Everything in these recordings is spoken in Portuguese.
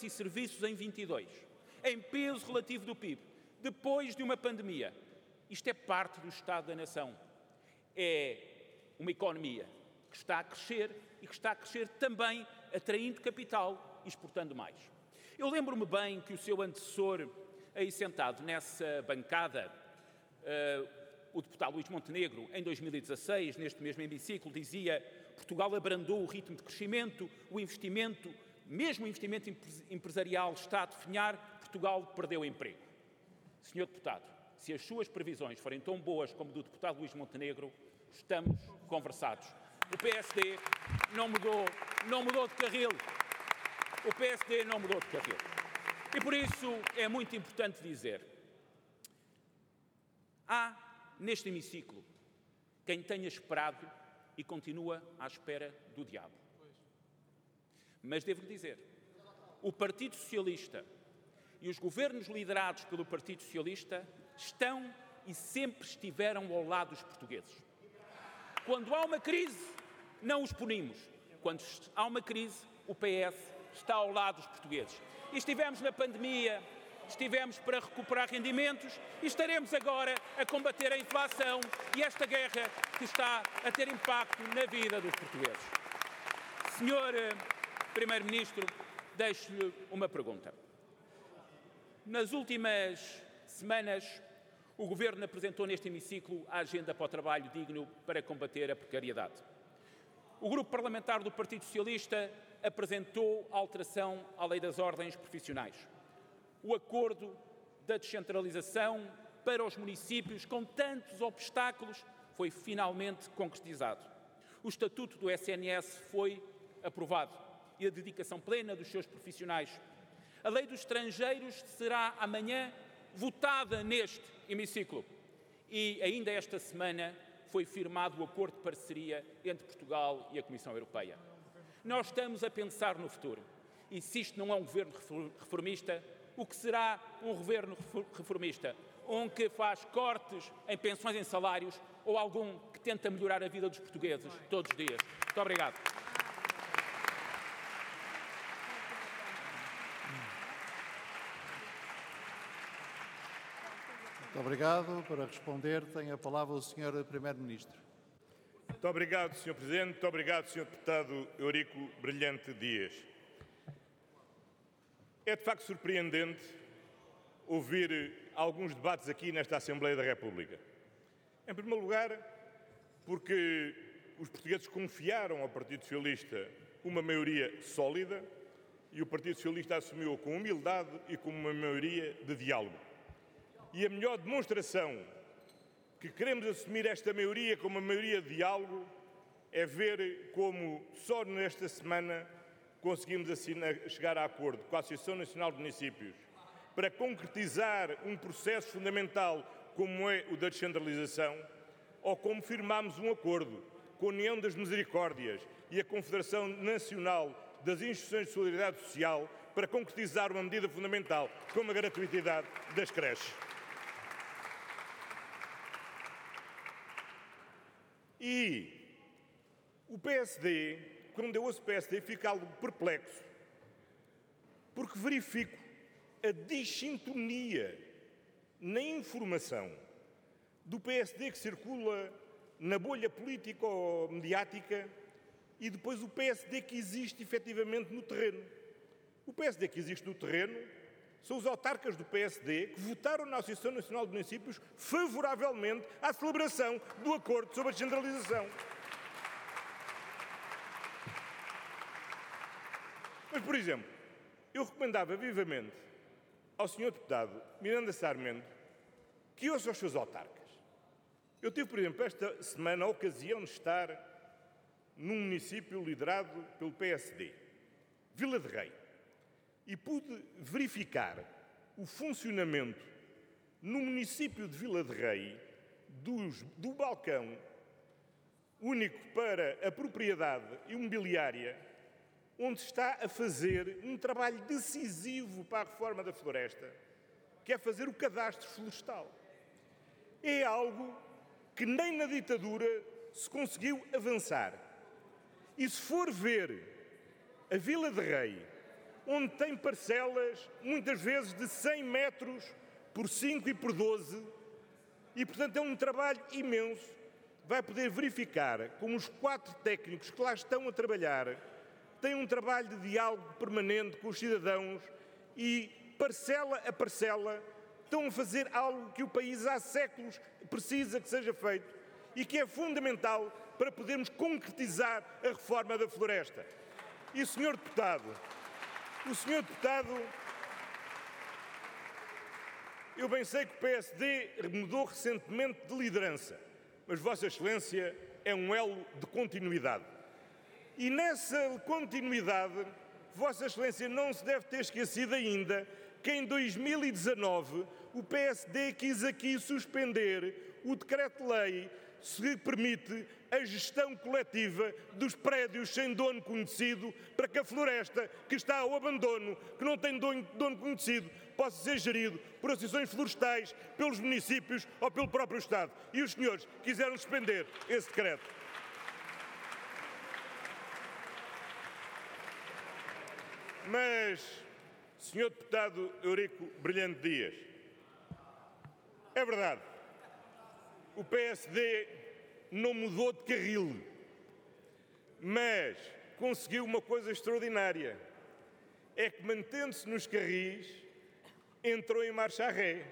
bens e serviços em 22, em peso relativo do PIB, depois de uma pandemia. Isto é parte do Estado da Nação. É uma economia que está a crescer e que está a crescer também atraindo capital e exportando mais. Eu lembro-me bem que o seu antecessor, aí sentado nessa bancada, o deputado Luís Montenegro, em 2016, neste mesmo hemiciclo, dizia: Portugal abrandou o ritmo de crescimento, o investimento, mesmo o investimento empresarial está a definhar, Portugal perdeu emprego. Senhor deputado, se as suas previsões forem tão boas como do deputado Luís Montenegro, estamos conversados. O PSD não mudou de carril. O PSD não mudou de carril. E por isso é muito importante dizer: há neste hemiciclo quem tenha esperado e continua à espera do diabo. Mas devo dizer, o Partido Socialista e os governos liderados pelo Partido Socialista estão e sempre estiveram ao lado dos portugueses. Quando há uma crise, não os punimos. Quando há uma crise, o PS está ao lado dos portugueses. E estivemos na pandemia, estivemos para recuperar rendimentos e estaremos agora a combater a inflação e esta guerra que está a ter impacto na vida dos portugueses. Senhor Primeiro-Ministro, deixo-lhe uma pergunta. Nas últimas semanas, o Governo apresentou neste hemiciclo a agenda para o trabalho digno para combater a precariedade. O Grupo Parlamentar do Partido Socialista apresentou a alteração à Lei das Ordens Profissionais. O acordo da descentralização para os municípios, com tantos obstáculos, foi finalmente concretizado. O Estatuto do SNS foi aprovado e a dedicação plena dos seus profissionais. A Lei dos Estrangeiros será amanhã votada neste hemiciclo. E ainda esta semana foi firmado o acordo de parceria entre Portugal e a Comissão Europeia. Nós estamos a pensar no futuro. E se isto não é um governo reformista, o que será um governo reformista? Um que faz cortes em pensões, em salários, ou algum que tenta melhorar a vida dos portugueses todos os dias? Muito obrigado. Muito obrigado. Para responder, tem a palavra o Sr. Primeiro-Ministro. Muito obrigado, Sr. Presidente. Muito obrigado, Sr. Deputado Eurico Brilhante Dias. É de facto surpreendente ouvir alguns debates aqui nesta Assembleia da República. Em primeiro lugar, porque os portugueses confiaram ao Partido Socialista uma maioria sólida e o Partido Socialista assumiu com humildade e com uma maioria de diálogo. E a melhor demonstração que queremos assumir esta maioria como uma maioria de diálogo é ver como só nesta semana conseguimos chegar a acordo com a Associação Nacional de Municípios para concretizar um processo fundamental como é o da descentralização, ou como firmámos um acordo com a União das Misericórdias e a Confederação Nacional das Instituições de Solidariedade Social para concretizar uma medida fundamental como a gratuitidade das creches. E o PSD, quando eu ouço o PSD, fico algo perplexo, porque verifico a dissintonia na informação do PSD que circula na bolha político-mediática e depois o PSD que existe efetivamente no terreno. O PSD que existe no terreno são os autarcas do PSD que votaram na Associação Nacional de Municípios favoravelmente à celebração do acordo sobre a descentralização. Mas, por exemplo, eu recomendava vivamente ao Sr. Deputado Miranda Sarmento que ouça os seus autarcas. Eu tive, por exemplo, esta semana a ocasião de estar num município liderado pelo PSD, Vila de Rei, e pude verificar o funcionamento no município de Vila de Rei do balcão único para a propriedade imobiliária, onde está a fazer um trabalho decisivo para a reforma da floresta, que é fazer o cadastro florestal. É algo que nem na ditadura se conseguiu avançar. E se for ver a Vila de Rei onde tem parcelas, muitas vezes, de 100 metros por 5 e por 12, e, portanto, é um trabalho imenso. Vai poder verificar como os 4 técnicos que lá estão a trabalhar têm um trabalho de diálogo permanente com os cidadãos e, parcela a parcela, estão a fazer algo que o país há séculos precisa que seja feito e que é fundamental para podermos concretizar a reforma da floresta. E, Sr. Deputado, eu bem sei que o PSD mudou recentemente de liderança, mas Vossa Excelência é um elo de continuidade. E nessa continuidade, Vossa Excelência não se deve ter esquecido ainda que em 2019 o PSD quis aqui suspender o decreto-lei que permite a gestão coletiva dos prédios sem dono conhecido para que a floresta que está ao abandono, que não tem dono conhecido, possa ser gerido por associações florestais, pelos municípios ou pelo próprio Estado. E os senhores quiseram suspender esse decreto. Mas, Sr. Deputado Eurico Brilhante Dias, é verdade, o PSD não mudou de carril, mas conseguiu uma coisa extraordinária, é que, mantendo-se nos carris, entrou em marcha ré.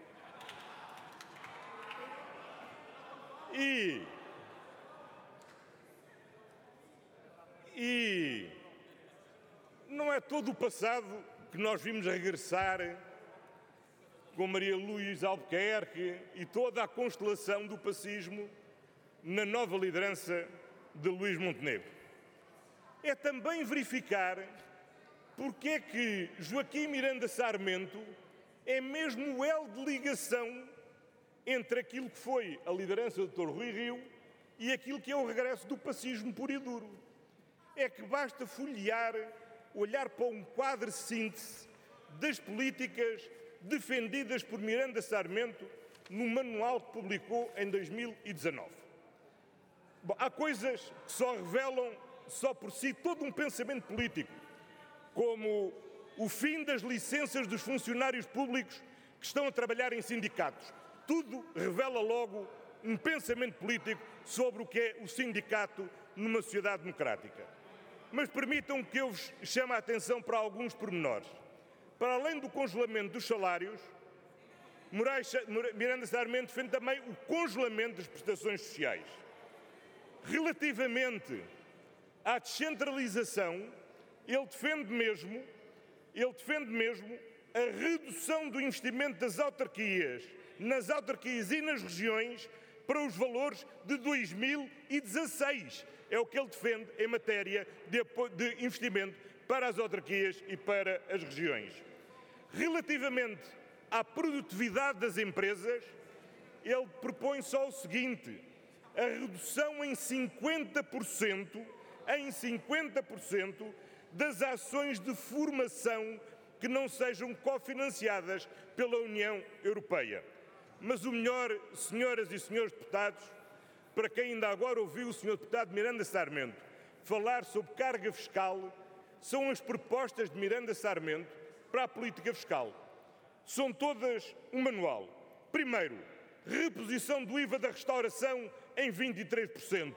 E não é todo o passado que nós vimos regressar com Maria Luísa Albuquerque e toda a constelação do pacismo na nova liderança de Luís Montenegro. É também verificar porque é que Joaquim Miranda Sarmento é mesmo o elo de ligação entre aquilo que foi a liderança do Dr. Rui Rio e aquilo que é o regresso do pacismo puro e duro. É que basta folhear, olhar para um quadro de síntese das políticas defendidas por Miranda Sarmento no manual que publicou em 2019. Bom, há coisas que só revelam, só por si, todo um pensamento político, como o fim das licenças dos funcionários públicos que estão a trabalhar em sindicatos. Tudo revela logo um pensamento político sobre o que é o sindicato numa sociedade democrática. Mas permitam que eu vos chame a atenção para alguns pormenores. Para além do congelamento dos salários, Miranda Sarmento defende também o congelamento das prestações sociais. Relativamente à descentralização, ele defende mesmo a redução do investimento das autarquias, nas autarquias e nas regiões, para os valores de 2016. É o que ele defende em matéria de investimento para as autarquias e para as regiões. Relativamente à produtividade das empresas, ele propõe só o seguinte: a redução em 50% das ações de formação que não sejam cofinanciadas pela União Europeia. Mas o melhor, senhoras e senhores deputados, para quem ainda agora ouviu o senhor deputado Miranda Sarmento falar sobre carga fiscal, são as propostas de Miranda Sarmento para a política fiscal. São todas um manual. Primeiro, reposição do IVA da restauração em 23%.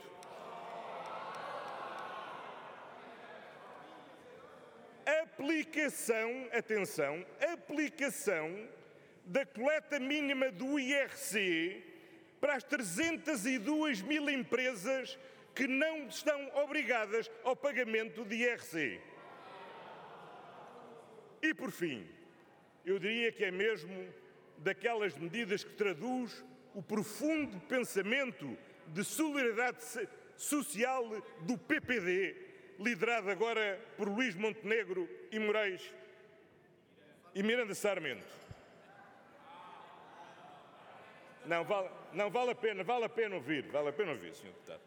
Aplicação da coleta mínima do IRC para as 302 mil empresas que não estão obrigadas ao pagamento de IRC. E, por fim, eu diria que é mesmo daquelas medidas que traduz o profundo pensamento de solidariedade social do PPD, liderado agora por Luís Montenegro e Moraes e Miranda Sarmento. Não, vale a pena ouvir, Sr. Deputado.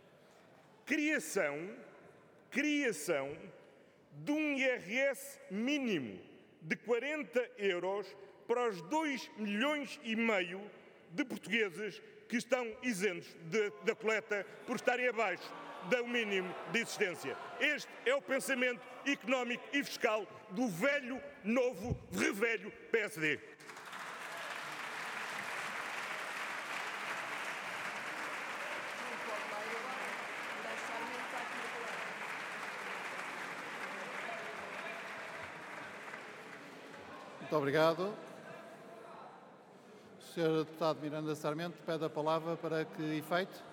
Criação de um IRS mínimo de 40 euros para os 2,5 milhões de portugueses que estão isentos da coleta por estarem abaixo do mínimo de existência. Este é o pensamento económico e fiscal do velho, novo, revelho PSD. Muito obrigado. O Sr. Deputado Miranda Sarmento pede a palavra para que efeito?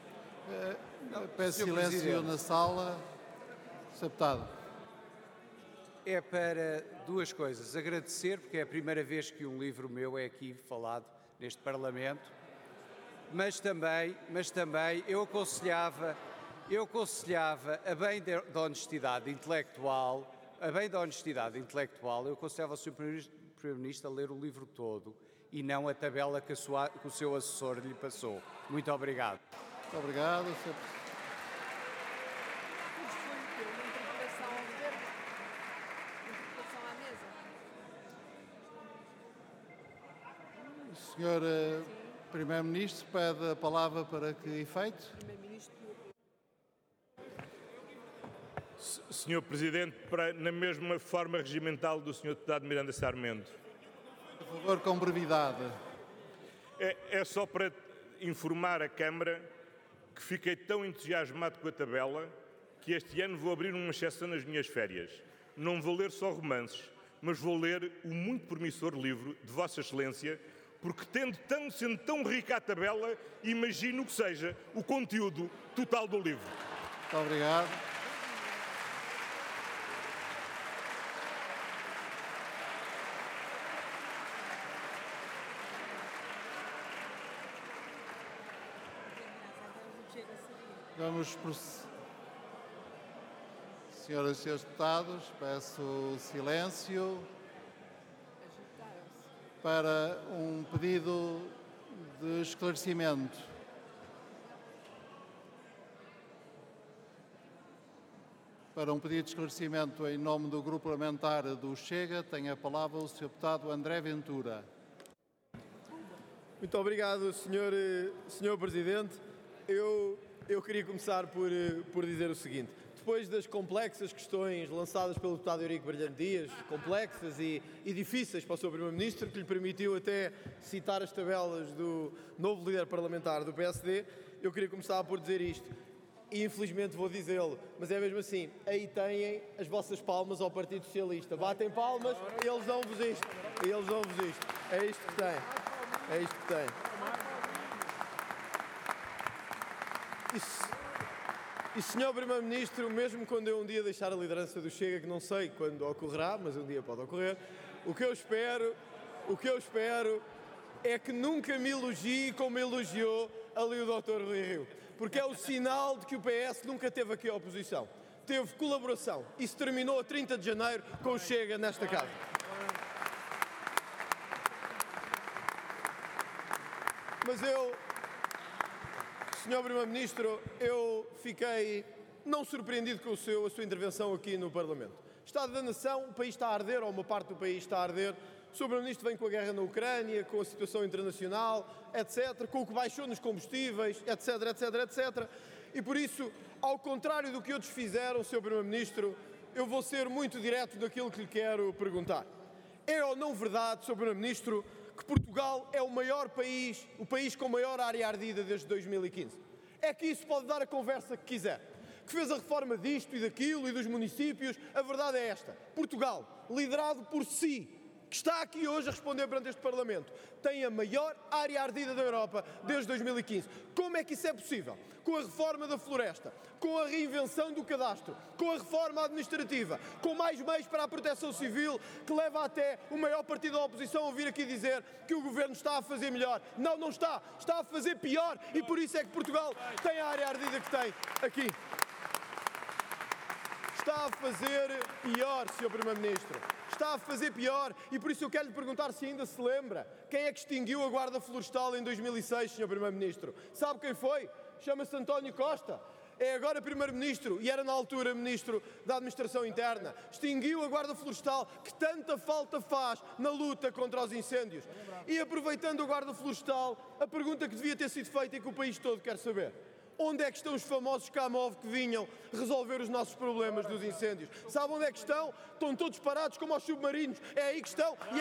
Peço silêncio na sala. Sr. Deputado. É para duas coisas. Agradecer, porque é a primeira vez que um livro meu é aqui falado neste Parlamento, mas também eu aconselhava, a bem da honestidade intelectual, eu aconselhava ao Sr. Primeiro-Ministro a ler o livro todo e não a tabela que o seu assessor lhe passou. Muito obrigado. Muito obrigado, Sr. O Sr. Primeiro-Ministro pede a palavra para que efeito? Sr. Presidente, na mesma forma regimental do Sr. Deputado Miranda Sarmento. Por favor, com brevidade. É só para informar a Câmara que fiquei tão entusiasmado com a tabela que este ano vou abrir uma exceção nas minhas férias. Não vou ler só romances, mas vou ler o muito promissor livro de Vossa Excelência, porque sendo tão rica a tabela, imagino que seja o conteúdo total do livro. Muito obrigado. Vamos prosseguir. Senhoras e senhores deputados, peço silêncio para um pedido de esclarecimento. Para um pedido de esclarecimento em nome do Grupo Parlamentar do Chega, tem a palavra o Sr. Deputado André Ventura. Muito obrigado, Sr. Presidente. Eu queria começar por dizer o seguinte. Depois das complexas questões lançadas pelo deputado Eurico Brilhante Dias, complexas e difíceis para o Sr. Primeiro-Ministro, que lhe permitiu até citar as tabelas do novo líder parlamentar do PSD, eu queria começar por dizer isto. E infelizmente vou dizê-lo, mas é mesmo assim, aí têm as vossas palmas ao Partido Socialista. Batem palmas e eles dão-vos isto. É isto que tem. E, Sr. Primeiro-Ministro, mesmo quando eu um dia deixar a liderança do Chega, que não sei quando ocorrerá, mas um dia pode ocorrer, o que eu espero é que nunca me elogie como elogiou ali o Dr. Rui Rio, porque é o sinal de que o PS nunca teve aqui a oposição. Teve colaboração. Isso terminou a 30 de janeiro com o Chega nesta casa. Mas Sr. Primeiro-Ministro, eu fiquei não surpreendido com a sua intervenção aqui no Parlamento. Estado da Nação, o país está a arder, ou uma parte do país está a arder. O Sr. Primeiro-Ministro vem com a guerra na Ucrânia, com a situação internacional, etc., com o que baixou nos combustíveis, etc. E por isso, ao contrário do que outros fizeram, Sr. Primeiro-Ministro, eu vou ser muito direto naquilo que lhe quero perguntar. É ou não verdade, Sr. Primeiro-Ministro, que Portugal é o maior país, o país com maior área ardida desde 2015. É que isso pode dar a conversa que quiser. Que fez a reforma disto e daquilo e dos municípios. A verdade é esta. Portugal, liderado por si, que está aqui hoje a responder perante este Parlamento, tem a maior área ardida da Europa desde 2015. Como é que isso é possível? Com a reforma da floresta, com a reinvenção do cadastro, com a reforma administrativa, com mais meios para a proteção civil, que leva até o maior partido da oposição a vir aqui dizer que o Governo está a fazer melhor. Não, não está. Está a fazer pior e por isso é que Portugal tem a área ardida que tem aqui. Está a fazer pior, Sr. Primeiro-Ministro. Está a fazer pior e por isso eu quero lhe perguntar se ainda se lembra quem é que extinguiu a Guarda Florestal em 2006, Sr. Primeiro-Ministro. Sabe quem foi? Chama-se António Costa. É agora Primeiro-Ministro e era na altura Ministro da Administração Interna. Extinguiu a Guarda Florestal que tanta falta faz na luta contra os incêndios. E aproveitando a Guarda Florestal, a pergunta que devia ter sido feita e que o país todo quer saber. onde é que estão os famosos Camov que vinham resolver os nossos problemas dos incêndios? Sabe onde é que estão? Estão todos parados como aos submarinos. É aí que estão.